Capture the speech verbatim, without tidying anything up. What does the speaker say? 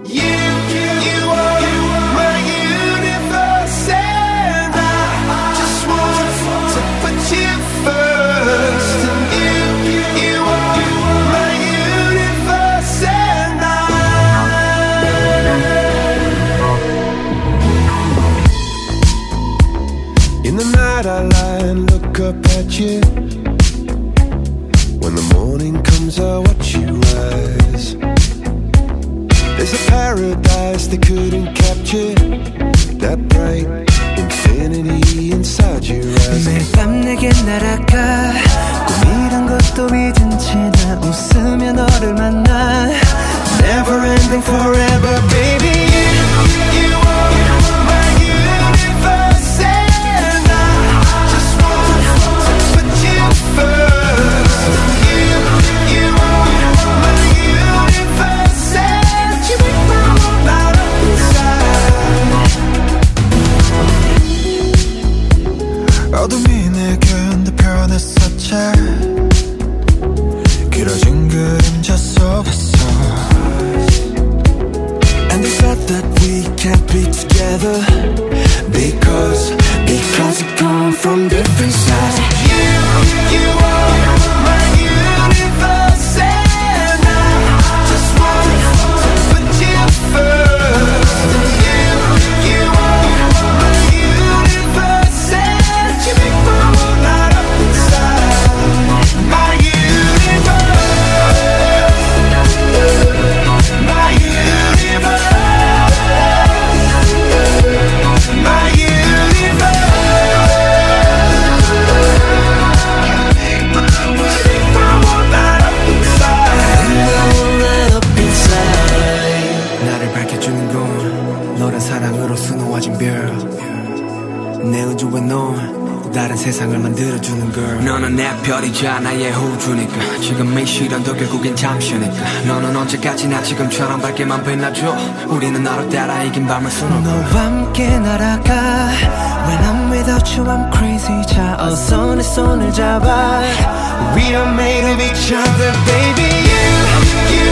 You, you are my universe, and I just want to put you first. And you, you are my universe, and I. In the night I lie and look up at you. When the morning comes I watch you rise. There's a paradise they couldn't capture, that bright infinity inside your eyes. 매일 밤 내게 날아가 꿈이란 것도 잊은 채 나 웃으며 너를 만나. Never ending forever baby. You, you are my universe, and I just want to put you first. You, you are my universe, and you make my world light up inside. 어둠이 내겐 더 변했었지. 길어진 그림자 속에서. And they said that we can't be together Because, because we come from different sides. You, you are my universe, and I just want to put you first. You, you are my universe, and you make my world light up inside. My universe, my universe, my universe. 나를 밝혀주는 건 너란 사랑으로 수놓아진 별. 내 우주에 넌 또 다른 세상을 만들어주는 girl. 너는 내 별이자 나의 호주니까 지금 이 시련도 결국엔 잠시니까. 너는 언제까지나 지금처럼 밝게만 빛나줘. 우리는 너를 따라 이긴 밤을 수놓고 너와 함께 날아가. When I'm without you I'm crazy. 자 어서 내 손을 잡아. We are made of each other baby. You, you